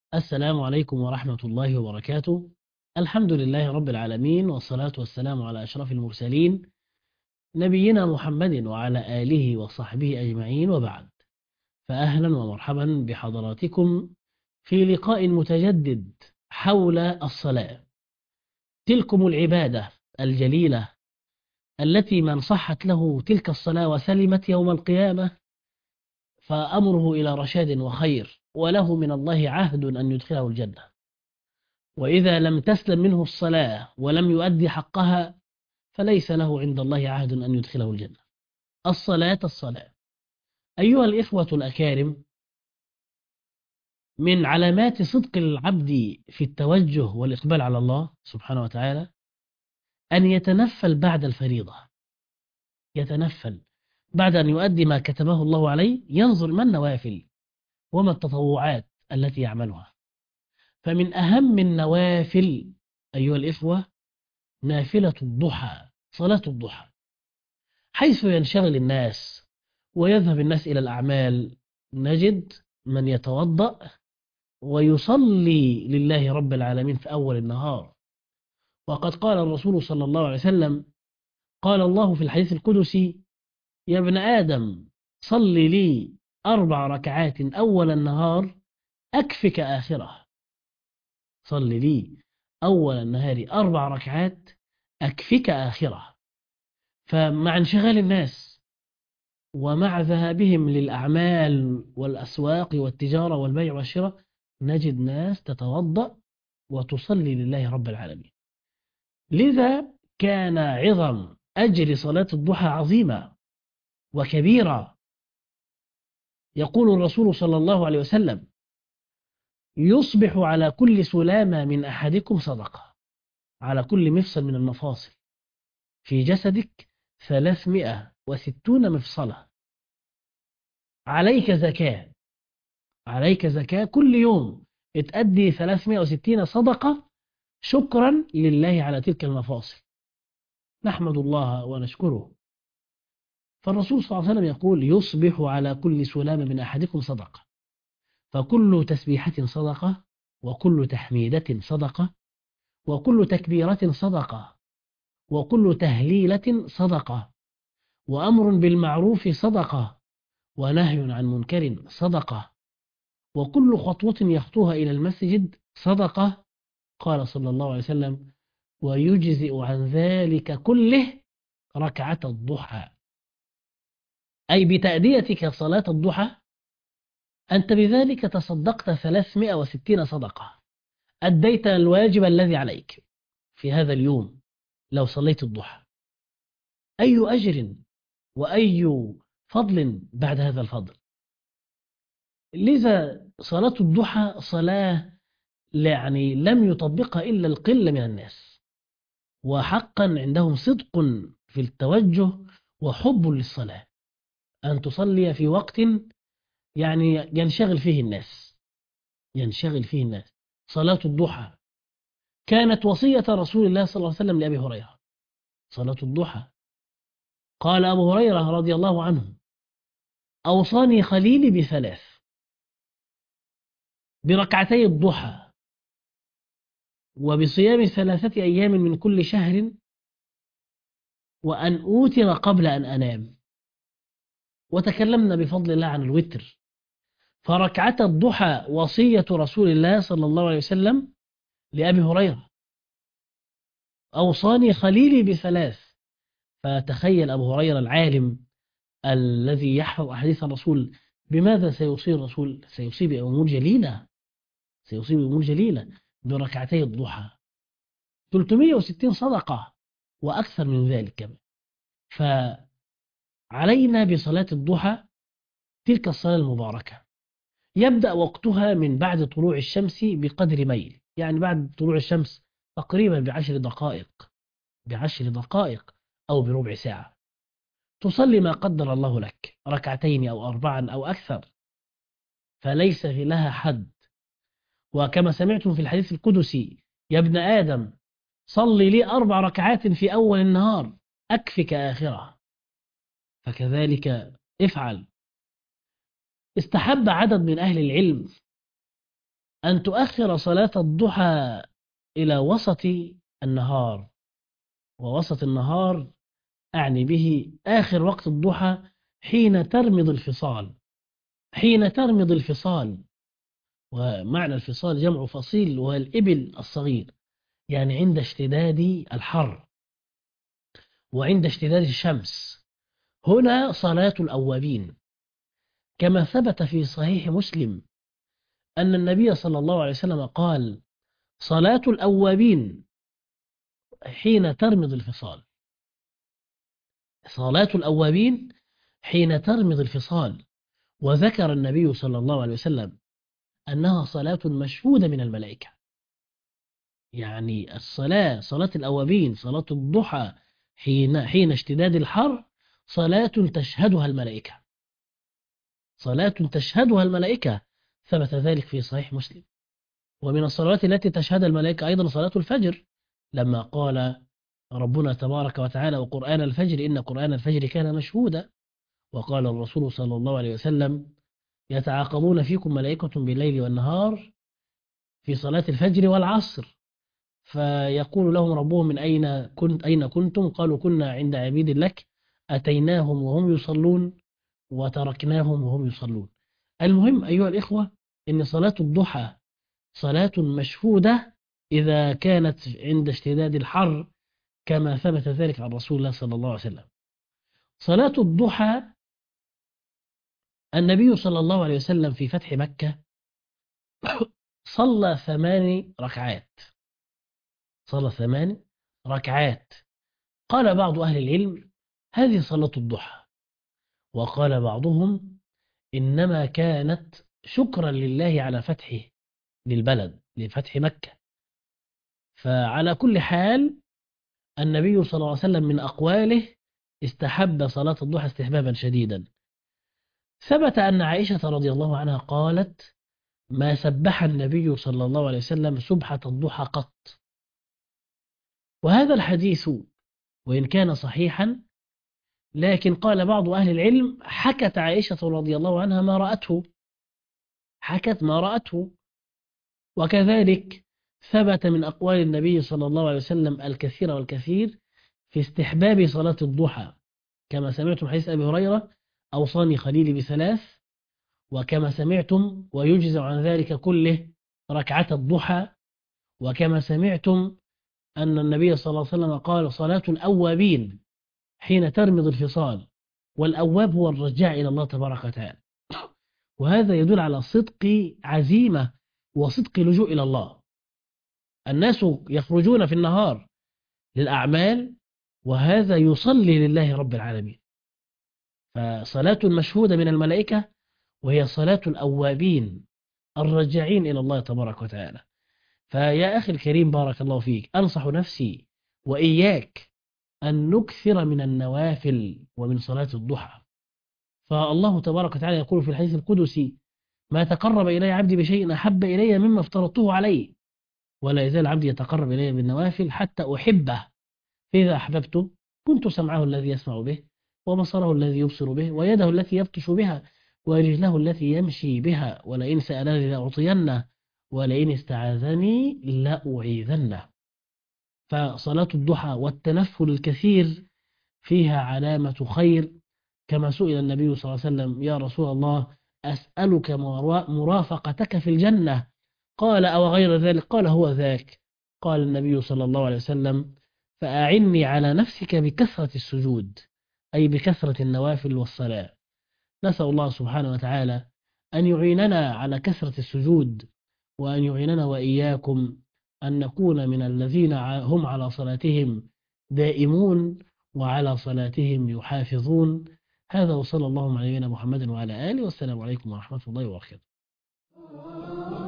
السلام عليكم ورحمة الله وبركاته. الحمد لله رب العالمين، والصلاة والسلام على أشرف المرسلين، نبينا محمد وعلى آله وصحبه أجمعين، وبعد. فأهلا ومرحبا بحضراتكم في لقاء متجدد حول الصلاة، تلكم العبادة الجليلة التي من صحت له تلك الصلاة وسلمت يوم القيامة فأمره إلى رشاد وخير، وله من الله عهد أن يدخله الجنة. وإذا لم تسلم منه الصلاة ولم يؤدي حقها فليس له عند الله عهد أن يدخله الجنة. الصلاة. أيها الإخوة الأكارم، من علامات صدق العبد في التوجه والإقبال على الله سبحانه وتعالى أن يتنفل بعد الفريضة. يتنفل بعد أن يؤدي ما كتبه الله عليه، ينظر ما النوافل وما التطوعات التي يعملها. فمن أهم النوافل أيها الإخوة نافلة الضحى، صلاة الضحى، حيث ينشغل الناس ويذهب الناس إلى الأعمال. نجد من يتوضأ ويصلي لله رب العالمين في أول النهار. وقد قال الرسول صلى الله عليه وسلم: قال الله في الحديث القدسي: يا ابن آدم، صل لي 4 ركعات أول النهار أكفك آخره. صل لي أول النهار 4 ركعات أكفك آخره. فمع انشغال الناس ومع ذهابهم للأعمال والأسواق والتجارة والبيع والشراء، نجد ناس تتوضأ وتصلي لله رب العالمين. لذا كان عظم أجر صلاة الضحى عظيمة وكبيرة. يقول الرسول صلى الله عليه وسلم: يصبح على كل سلامة من أحدكم صدقة، على كل مفصل من المفاصل في جسدك 360 مفصلة. عليك زكاة، عليك زكاة كل يوم تأدي 360 صدقة شكرا لله على تلك المفاصل. نحمد الله ونشكره. فالرسول صلى الله عليه وسلم يقول: يصبح على كل سلامة من أحدكم صدقة، فكل تسبيحة صدقة، وكل تحميدة صدقة، وكل تكبيرة صدقة، وكل تهليلة صدقة، وأمر بالمعروف صدقة، ونهي عن منكر صدقة، وكل خطوة يخطوها إلى المسجد صدقة. قال صلى الله عليه وسلم: ويجزئ عن ذلك كله ركعة الضحى. أي بتأديتك صلاة الضحى أنت بذلك تصدقت 360 صدقة، أديت الواجب الذي عليك في هذا اليوم لو صليت الضحى. أي أجر وأي فضل بعد هذا الفضل. لذا صلاة الضحى صلاة يعني لم يطبقها إلا القلة من الناس، وحقا عندهم صدق في التوجه وحب للصلاة، أن تصلي في وقت يعني ينشغل فيه الناس، ينشغل فيه الناس. صلاة الضحى كانت وصية رسول الله صلى الله عليه وسلم لأبي هريرة. صلاة الضحى، قال أبو هريرة رضي الله عنه: أوصاني خليلي بثلاث: بركعتي الضحى، وبصيام 3 أيام من كل شهر، وأن أوتر قبل أن أنام. وتكلمنا بفضل الله عن الوتر. فركعة الضحى وصية رسول الله صلى الله عليه وسلم لأبي هريرة: أوصاني خليلي بثلاث. فتخيل أبو هريرة العالم الذي يحفظ أحاديث الرسول، بماذا سيوصي الرسول؟ سيوصي بأمور جليلة، سيوصي بأمور جليلة بركعتي الضحى. 360 صدقة وأكثر من ذلك كمان. فعلينا بصلاة الضحى، تلك الصلاة المباركة. يبدأ وقتها من بعد طلوع الشمس بقدر ميل، يعني بعد طلوع الشمس تقريبا ب10 دقائق، ب10 دقائق أو بربع ساعة. تصلي ما قدر الله لك، ركعتين أو 4 أو أكثر، فليس لها حد. وكما سمعتم في الحديث القدسي: يا ابن آدم، صلي لي 4 ركعات في أول النهار أكفك آخرة. فكذلك افعل. استحب عدد من أهل العلم أن تؤخر صلاة الضحى إلى وسط النهار. ووسط النهار أعني به آخر وقت الضحى، حين ترمض الفصال. حين ترمض الفصال، ومعنى الفصال جمع فصيل وهو الإبل الصغير، يعني عند اشتداد الحر وعند اشتداد الشمس. هنا صلاة الأوابين، كما ثبت في صحيح مسلم أن النبي صلى الله عليه وسلم قال: صلاة الأوابين حين ترمض الفصال. صلاة الأوابين حين ترمض الفصال. وذكر النبي صلى الله عليه وسلم أنها صلاة مشهودة من الملائكة. يعني صلاة الأوابين، صلاة الضحى حين اشتداد الحر، صلاة تشهدها الملائكة. صلاة تشهدها الملائكة، ثبت ذلك في صحيح مسلم. ومن الصلوات التي تشهدها الملائكة أيضا صلاة الفجر، لما قال ربنا تبارك وتعالى: وقرآن الفجر إن قرآن الفجر كان مشهودا. وقال الرسول صلى الله عليه وسلم: يتعاقبون فيكم ملائكة بالليل والنهار في صلاة الفجر والعصر، فيقول لهم ربهم: من أين كنتم؟ قالوا: كنا عند عبيد لك، أتيناهم وهم يصلون وتركناهم وهم يصلون. المهم أيها الإخوة، إن صلاة الضحى صلاة مشهودة إذا كانت عند اشتداد الحر، كما ثبت ذلك عن رسول الله صلى الله عليه وسلم. صلاة الضحى، النبي صلى الله عليه وسلم في فتح مكة صلى 8 ركعات. صلى 8 ركعات. قال بعض أهل العلم: هذه صلاة الضحى. وقال بعضهم: إنما كانت شكرا لله على فتحه للبلد، لفتح مكة. فعلى كل حال، النبي صلى الله عليه وسلم من أقواله استحب صلاة الضحى استحبابا شديدا. ثبت أن عائشة رضي الله عنها قالت: ما سبح النبي صلى الله عليه وسلم سبحة الضحى قط. وهذا الحديث وإن كان صحيحا، لكن قال بعض أهل العلم: حكت عائشة رضي الله عنها ما رأته. حكت ما رأته. وكذلك ثبت من أقوال النبي صلى الله عليه وسلم الكثير والكثير في استحباب صلاة الضحى، كما سمعتم حديث أبي هريرة: أوصاني خليلي بثلاث. وكما سمعتم ويجزع عن ذلك كله ركعة الضحى. وكما سمعتم أن النبي صلى الله عليه وسلم قال: صلاة الأوابين حين ترمض الفصال. والأواب هو الرجاع إلى الله تبارك وتعالى. وهذا يدل على صدق عزيمة وصدق لجوء إلى الله. الناس يخرجون في النهار للأعمال، وهذا يصلي لله رب العالمين. فصلاة مشهودة من الملائكة، وهي صلاة الأوابين الرجاعين إلى الله تبارك وتعالى. فيا أخي الكريم بارك الله فيك، أنصح نفسي وإياك أن نكثر من النوافل ومن صلاة الضحى. فالله تبارك وتعالى يقول في الحديث القدسي: ما تقرب إلي عبدي بشيء أحب إلي مما افترضته عليه، ولا يزال عبدي يتقرب إلي بالنوافل حتى أحبه، فإذا أحببته كنت سمعه الذي يسمع به، وبصره الذي يبصر به، ويده التي يبطش بها، ورجله التي يمشي بها، ولئن سألني لأعطينه، ولئن استعاذني لأعيذنه. فصلاة الضحى والتنفل الكثير فيها علامة خير. كما سئل النبي صلى الله عليه وسلم: يا رسول الله، أسألك مرافقتك في الجنة، قال: أو غير ذلك؟ قال: هو ذاك. قال النبي صلى الله عليه وسلم: فأعني على نفسك بكثرة السجود، أي بكثرة النوافل والصلاة. نسأل الله سبحانه وتعالى أن يعيننا على كثرة السجود، وأن يعيننا وإياكم أن نكون من الذين هم على صلاتهم دائمون وعلى صلاتهم يحافظون. هذا وصلى الله على نبينا محمد وعلى آله، والسلام عليكم ورحمة الله وبركاته.